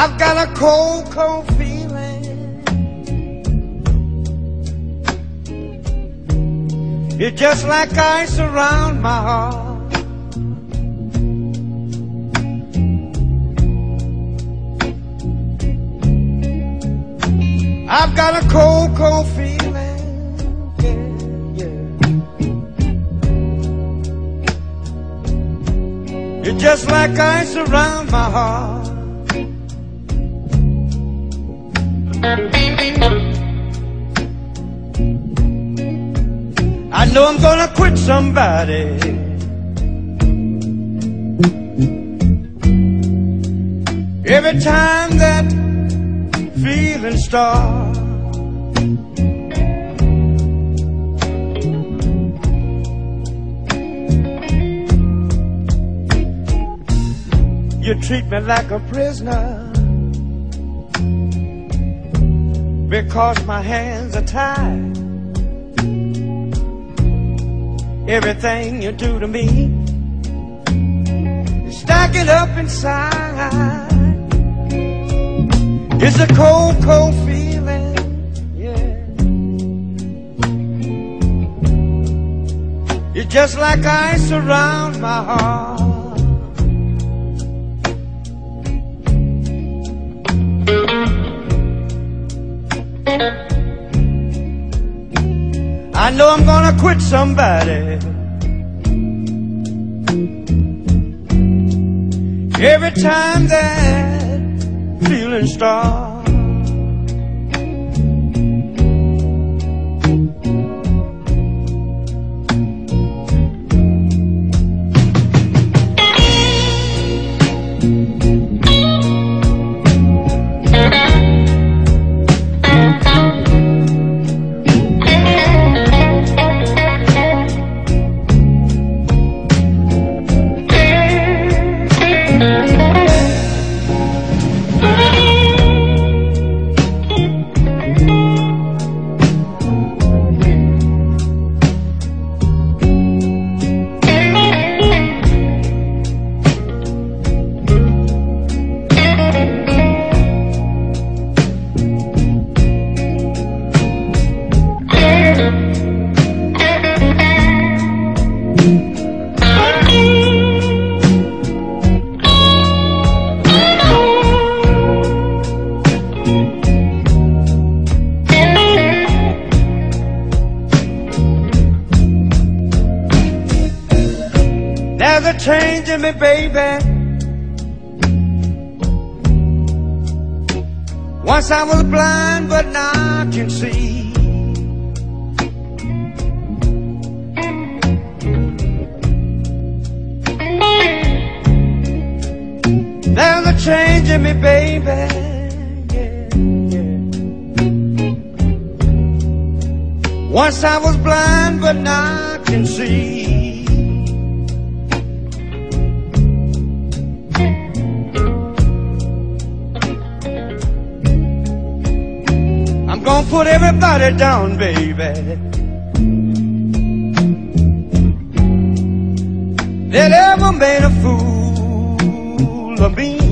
I've got a cold, cold feeling. It's just like ice around my heart. I've got a cold, cold feeling. Yeah, yeah. It's just like ice around my heart. I know I'm gonna quit somebody. Every time that feeling starts, you treat me like a prisoner because my hands are tied. Everything you do to me is stacking up inside. It's a cold, cold feeling, yeah. It's just like ice around my heart. I know I'm gonna quit somebody. Every time that feeling starts, there's a change in me, baby. Once I was blind, but now I can see. There's a change in me, baby. Yeah, yeah. Once I was blind, but now I can see. I'm gonna put everybody down, baby. That ever made a fool of me.